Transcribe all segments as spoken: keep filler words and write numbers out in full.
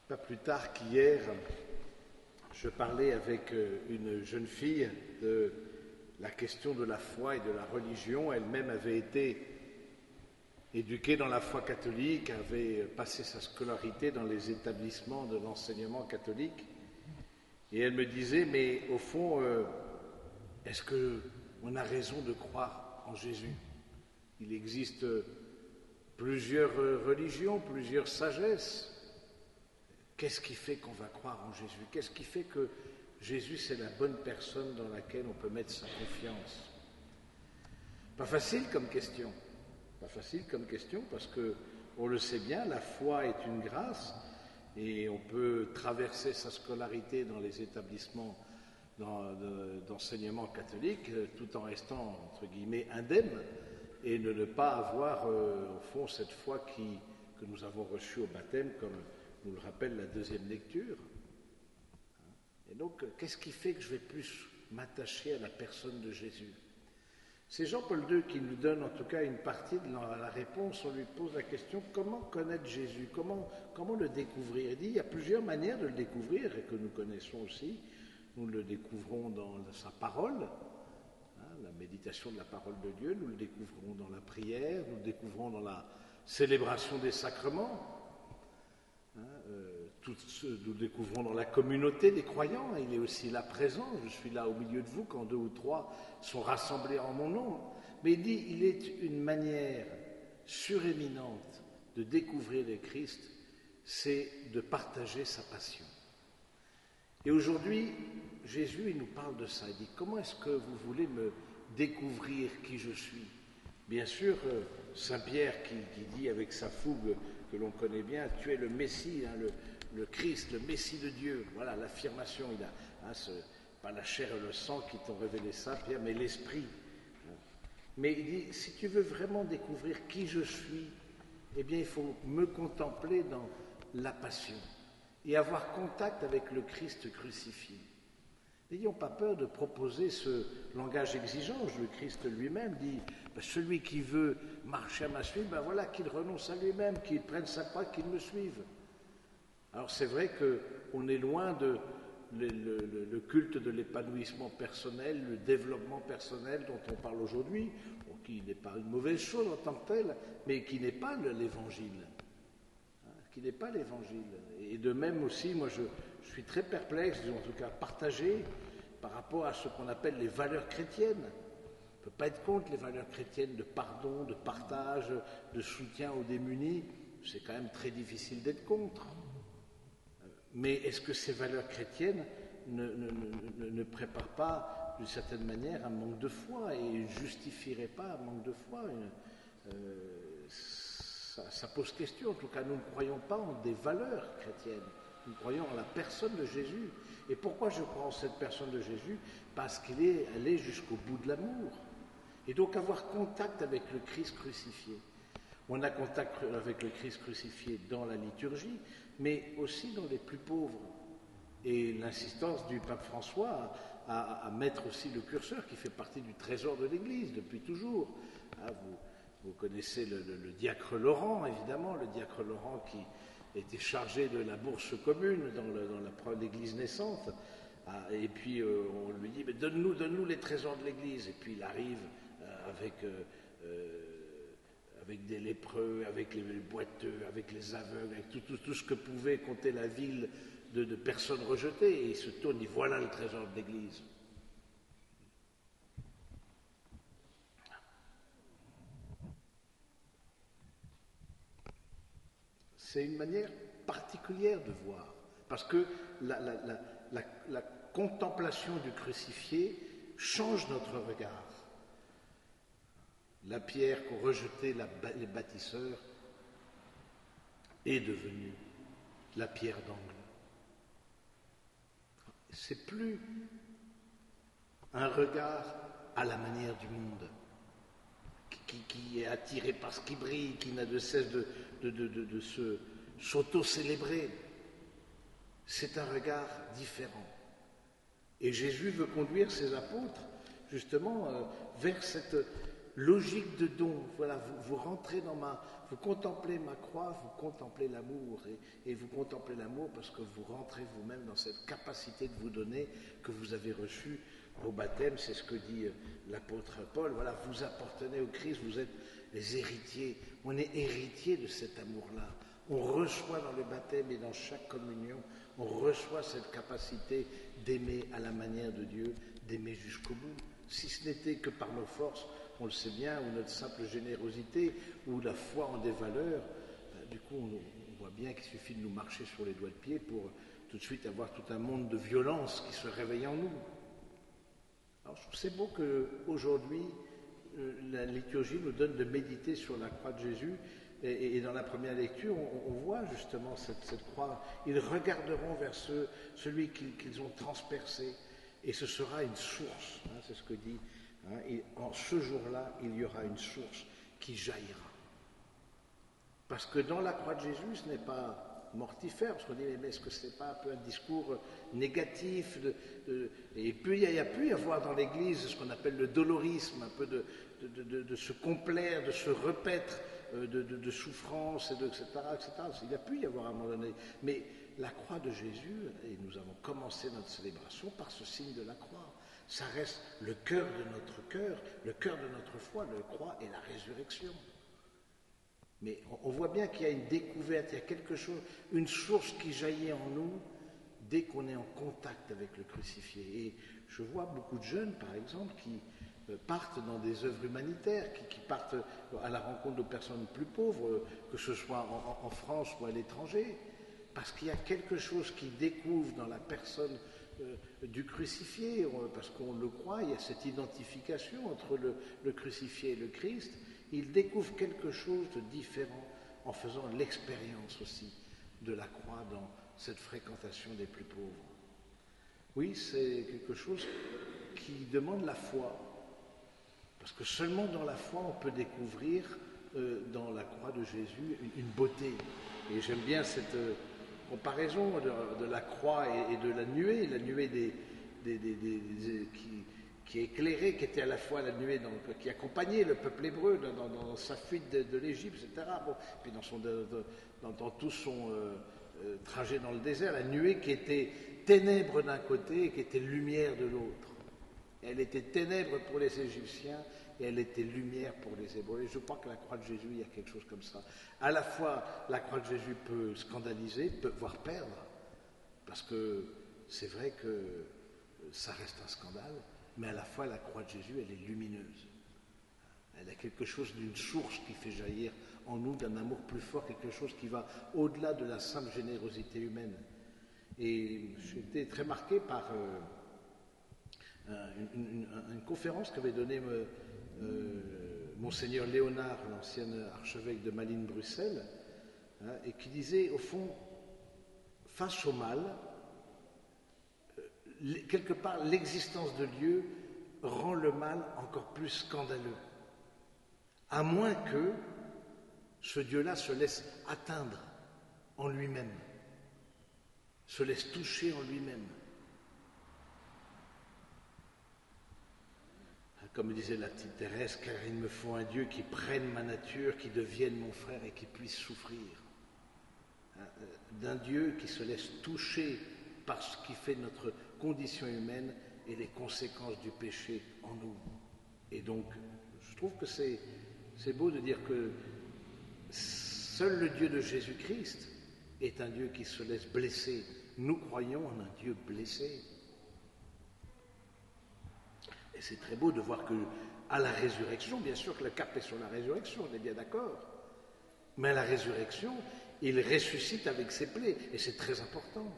Pas plus tard qu'hier, je parlais avec une jeune fille de la question de la foi et de la religion. Elle-même avait été éduquée dans la foi catholique, avait passé sa scolarité dans les établissements de l'enseignement catholique. Et elle me disait, mais au fond, euh, est-ce qu'on a raison de croire en Jésus? Il existe plusieurs religions, plusieurs sagesses. Qu'est-ce qui fait qu'on va croire en Jésus? Qu'est-ce qui fait que Jésus, c'est la bonne personne dans laquelle on peut mettre sa confiance? Pas facile comme question. Pas facile comme question parce que, on le sait bien, la foi est une grâce et on peut traverser sa scolarité dans les établissements d'enseignement catholique tout en restant, entre guillemets, indemne et ne, ne pas avoir, euh, au fond, cette foi qui, que nous avons reçue au baptême, comme nous le rappelle la deuxième lecture. Et donc, qu'est-ce qui fait que je vais plus m'attacher à la personne de Jésus? C'est Jean-Paul deux qui nous donne en tout cas une partie de la réponse. On lui pose la question, comment connaître Jésus? Comment, comment le découvrir? Il dit, il y a plusieurs manières de le découvrir et que nous connaissons aussi. Nous le découvrons dans sa parole, hein, la méditation de la parole de Dieu. Nous le découvrons dans la prière, nous le découvrons dans la célébration des sacrements. Hein, euh, tout ce, nous le découvrons dans la communauté des croyants. Il est aussi là présent. Je suis là au milieu de vous quand deux ou trois sont rassemblés en mon nom. Mais il dit, il est une manière suréminente de découvrir le Christ, c'est de partager sa passion. Et aujourd'hui, Jésus, il nous parle de ça. Il dit, comment est-ce que vous voulez me découvrir qui je suis? Bien sûr, Saint Pierre qui, qui dit avec sa fougue que l'on connaît bien, tu es le Messie, hein, le, le Christ, le Messie de Dieu. Voilà l'affirmation. Il a, hein, ce, pas la chair et le sang qui t'ont révélé ça, Pierre, mais l'esprit. Mais il dit, si tu veux vraiment découvrir qui je suis, eh bien, il faut me contempler dans la passion et avoir contact avec le Christ crucifié. N'ayons pas peur de proposer ce langage exigeant. Le Christ lui-même dit, ben, celui qui veut marcher à ma suite, ben voilà, qu'il renonce à lui-même, qu'il prenne sa croix, qu'il me suive. Alors c'est vrai qu'on est loin de le, le, le culte de l'épanouissement personnel, le développement personnel dont on parle aujourd'hui, qui n'est pas une mauvaise chose en tant que telle, mais qui n'est pas l'évangile. Qui n'est pas l'évangile. Et de même aussi, moi je, je suis très perplexe, en tout cas partagé, par rapport à ce qu'on appelle les valeurs chrétiennes. On ne peut pas être contre les valeurs chrétiennes de pardon, de partage, de soutien aux démunis. C'est quand même très difficile d'être contre. Mais est-ce que ces valeurs chrétiennes ne, ne, ne, ne préparent pas, d'une certaine manière, un manque de foi et ne justifieraient pas un manque de foi? euh, Ça, ça pose question. En tout cas, nous ne croyons pas en des valeurs chrétiennes. Nous croyons en la personne de Jésus. Et pourquoi je crois en cette personne de Jésus? Parce qu'elle est, elle est jusqu'au bout de l'amour. Et donc avoir contact avec le Christ crucifié. On a contact avec le Christ crucifié dans la liturgie, mais aussi dans les plus pauvres. Et l'insistance du pape François à, à, à mettre aussi le curseur qui fait partie du trésor de l'Église depuis toujours. Ah, vous, Vous connaissez le, le, le diacre Laurent, évidemment, le diacre Laurent qui était chargé de la bourse commune dans, le, dans la, l'église naissante. Ah, et puis euh, on lui dit, mais donne-nous, donne-nous les trésors de l'église. Et puis il arrive euh, avec, euh, euh, avec des lépreux, avec les, les boiteux, avec les aveugles, avec tout, tout, tout ce que pouvait compter la ville de, de personnes rejetées. Et il se tourne, il dit, voilà le trésor de l'église. C'est une manière particulière de voir, parce que la, la, la, la, la contemplation du crucifié change notre regard. La pierre qu'ont rejetée la, les bâtisseurs est devenue la pierre d'angle. C'est plus un regard à la manière du monde, Qui, qui est attiré par ce qui brille, qui n'a de cesse de, de, de, de, de se, s'auto-célébrer. C'est un regard différent. Et Jésus veut conduire ses apôtres, justement, euh, vers cette, logique de don. Voilà, vous, vous rentrez dans ma... Vous contemplez ma croix, vous contemplez l'amour. Et, et vous contemplez l'amour parce que vous rentrez vous-même dans cette capacité de vous donner que vous avez reçue au baptême. C'est ce que dit l'apôtre Paul. Voilà, vous appartenez au Christ, vous êtes les héritiers. On est héritiers de cet amour-là. On reçoit dans le baptême et dans chaque communion, on reçoit cette capacité d'aimer à la manière de Dieu, d'aimer jusqu'au bout. Si ce n'était que par nos forces, on le sait bien, ou notre simple générosité, ou la foi en des valeurs, ben, du coup on, on voit bien qu'il suffit de nous marcher sur les doigts de pied pour tout de suite avoir tout un monde de violence qui se réveille en nous. Alors je trouve que c'est beau qu'aujourd'hui, euh, la liturgie nous donne de méditer sur la croix de Jésus, et, et dans la première lecture, on, on voit justement cette, cette croix. Ils regarderont vers ce, celui qu'ils, qu'ils ont transpercé, et ce sera une source, hein, c'est ce que dit. Hein, et en ce jour-là, il y aura une source qui jaillira. Parce que dans la croix de Jésus, ce n'est pas mortifère, parce qu'on dit, mais est-ce que ce n'est pas un peu un discours négatif de, de, et puis il y a pu y avoir dans l'Église ce qu'on appelle le dolorisme, un peu de, de, de, de se complaire, de se repaître de, de, de souffrance, et de, et cetera, et cetera. Il y a pu y avoir à un moment donné. Mais la croix de Jésus, et nous avons commencé notre célébration par ce signe de la croix, ça reste le cœur de notre cœur, le cœur de notre foi, la croix et la résurrection. Mais on voit bien qu'il y a une découverte, il y a quelque chose, une source qui jaillit en nous dès qu'on est en contact avec le crucifié. Et je vois beaucoup de jeunes, par exemple, qui partent dans des œuvres humanitaires, qui, qui partent à la rencontre de personnes plus pauvres, que ce soit en, en France ou à l'étranger, parce qu'il y a quelque chose qu'ils découvrent dans la personne euh, du crucifié, parce qu'on le croit, il y a cette identification entre le, le crucifié et le Christ. Ils découvrent quelque chose de différent en faisant l'expérience aussi de la croix dans cette fréquentation des plus pauvres. Oui, c'est quelque chose qui demande la foi, parce que seulement dans la foi on peut découvrir euh, dans la croix de Jésus une, une beauté. Et j'aime bien cette euh, comparaison de, de la croix et, et de la nuée, la nuée des, des, des, des, des qui qui éclairait, qui était à la fois la nuée donc, qui accompagnait le peuple hébreu dans, dans, dans sa fuite de, de l'Égypte, et cetera. Bon, puis dans, son, de, de, dans, dans tout son euh, euh, trajet dans le désert, la nuée qui était ténèbres d'un côté et qui était lumière de l'autre. Elle était ténèbres pour les Égyptiens et elle était lumière pour les Hébreux. Et je crois que la croix de Jésus, il y a quelque chose comme ça. À la fois, la croix de Jésus peut scandaliser, peut voire perdre, parce que c'est vrai que ça reste un scandale, mais à la fois, la croix de Jésus, elle est lumineuse. Elle a quelque chose d'une source qui fait jaillir en nous d'un amour plus fort, quelque chose qui va au-delà de la simple générosité humaine. Et j'ai été très marqué par euh, une, une, une conférence qu'avait donnée euh, Monseigneur Léonard, l'ancien archevêque de Malines-Bruxelles, hein, et qui disait, au fond, face au mal, quelque part, l'existence de Dieu rend le mal encore plus scandaleux, à moins que ce Dieu-là se laisse atteindre en lui-même, se laisse toucher en lui-même. Comme disait la petite Thérèse, car il me faut un Dieu qui prenne ma nature, qui devienne mon frère et qui puisse souffrir. D'un Dieu qui se laisse toucher par ce qui fait notre condition humaine et les conséquences du péché en nous. Et donc, je trouve que c'est, c'est beau de dire que seul le Dieu de Jésus-Christ est un Dieu qui se laisse blesser. Nous croyons en un Dieu blessé. Et c'est très beau de voir que, à la résurrection, bien sûr que le cap est sur la résurrection, on est bien d'accord, mais à la résurrection, il ressuscite avec ses plaies, et c'est très important.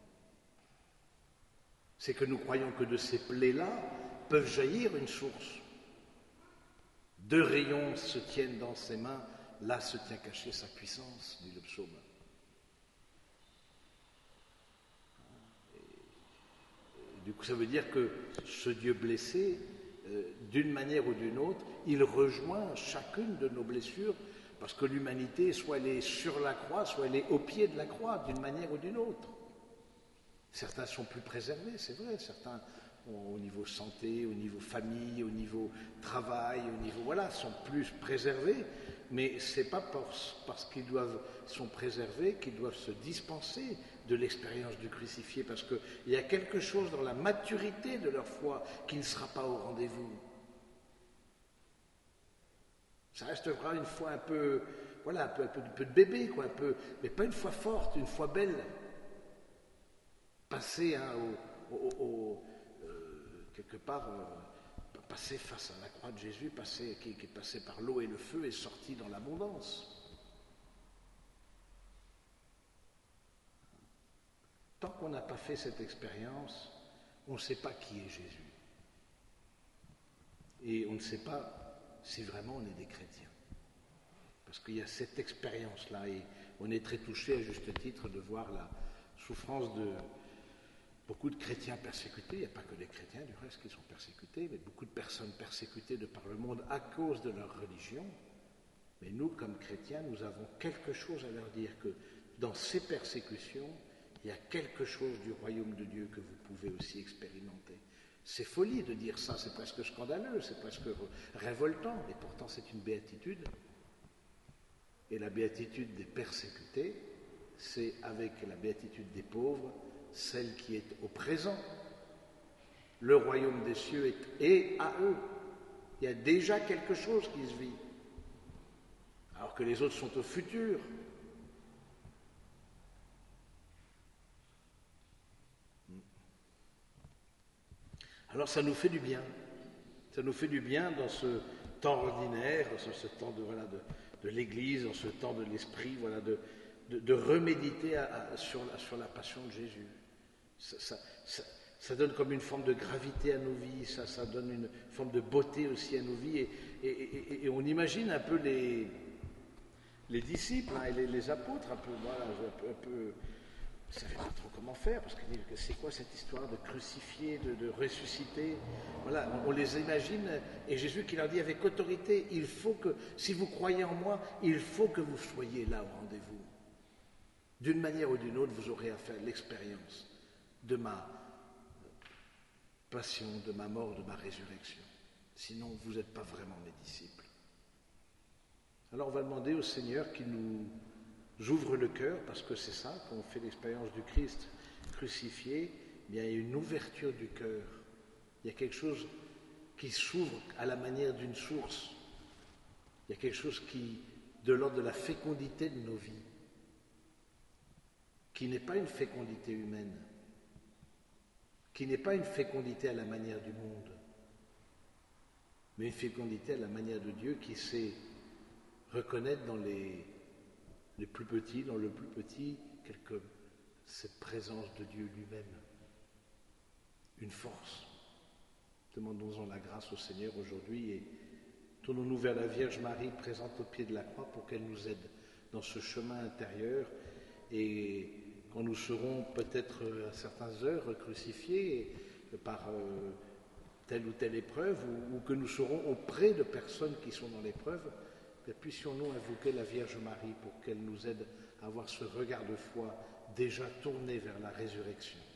C'est que nous croyons que de ces plaies-là peuvent jaillir une source. Deux rayons se tiennent dans ses mains, là se tient cachée sa puissance, dit le psaume. Et, et du coup, ça veut dire que ce Dieu blessé, euh, d'une manière ou d'une autre, il rejoint chacune de nos blessures, parce que l'humanité, soit elle est sur la croix, soit elle est au pied de la croix, d'une manière ou d'une autre. Certains sont plus préservés, c'est vrai, certains au niveau santé, au niveau famille, au niveau travail, au niveau voilà, sont plus préservés, mais c'est pas parce, parce qu'ils doivent sont préservés qu'ils doivent se dispenser de l'expérience du crucifié, parce qu'il y a quelque chose dans la maturité de leur foi qui ne sera pas au rendez-vous. Ça restera une foi un peu, voilà, un peu, un peu, un peu de bébé, quoi, un peu, mais pas une foi forte, une foi belle. Passer hein, au, au, au, euh, quelque part, euh, passer face à la croix de Jésus, passer, qui, qui est passé par l'eau et le feu et sorti dans l'abondance. Tant qu'on n'a pas fait cette expérience, on ne sait pas qui est Jésus. Et on ne sait pas si vraiment on est des chrétiens. Parce qu'il y a cette expérience-là, et on est très touché à juste titre de voir la souffrance de beaucoup de chrétiens persécutés. Il n'y a pas que les chrétiens du reste qui sont persécutés, mais beaucoup de personnes persécutées de par le monde à cause de leur religion. Mais nous, comme chrétiens, nous avons quelque chose à leur dire, que dans ces persécutions, il y a quelque chose du royaume de Dieu que vous pouvez aussi expérimenter. C'est folie de dire ça, c'est presque scandaleux, c'est presque révoltant, et pourtant c'est une béatitude. Et la béatitude des persécutés, c'est avec la béatitude des pauvres, celle qui est au présent. Le royaume des cieux est, est à eux. Il y a déjà quelque chose qui se vit, alors que les autres sont au futur. Alors ça nous fait du bien, ça nous fait du bien dans ce temps ordinaire, dans ce temps de, voilà, de, de l'Église, dans ce temps de l'Esprit, voilà, de, de, de reméditer à, à, sur, la, sur la passion de Jésus. Ça, ça, ça, ça donne comme une forme de gravité à nos vies, ça, ça donne une forme de beauté aussi à nos vies, et, et, et, et on imagine un peu les, les disciples hein, et les, les apôtres, un peu, voilà, un peu, un peu ils ne savaient pas trop comment faire, parce que c'est quoi cette histoire de crucifier, de, de ressusciter? Voilà, on, on les imagine, et Jésus qui leur dit avec autorité, il faut que, si vous croyez en moi, il faut que vous soyez là au rendez-vous. D'une manière ou d'une autre, vous aurez à faire l'expérience de ma passion, de ma mort, de ma résurrection. Sinon, vous n'êtes pas vraiment mes disciples. Alors on va demander au Seigneur qu'il nous ouvre le cœur, parce que c'est ça, quand on fait l'expérience du Christ crucifié, eh bien, il y a une ouverture du cœur. Il y a quelque chose qui s'ouvre à la manière d'une source. Il y a quelque chose qui, de l'ordre de la fécondité de nos vies, qui n'est pas une fécondité humaine, qui n'est pas une fécondité à la manière du monde, mais une fécondité à la manière de Dieu qui sait reconnaître dans les les plus petits, dans le plus petit, quelque, cette présence de Dieu lui-même, une force. Demandons-en la grâce au Seigneur aujourd'hui et tournons-nous vers la Vierge Marie présente au pied de la croix pour qu'elle nous aide dans ce chemin intérieur, et quand nous serons peut-être à certaines heures crucifiés par euh, telle ou telle épreuve, ou, ou que nous serons auprès de personnes qui sont dans l'épreuve, que puissions-nous invoquer la Vierge Marie pour qu'elle nous aide à avoir ce regard de foi déjà tourné vers la résurrection.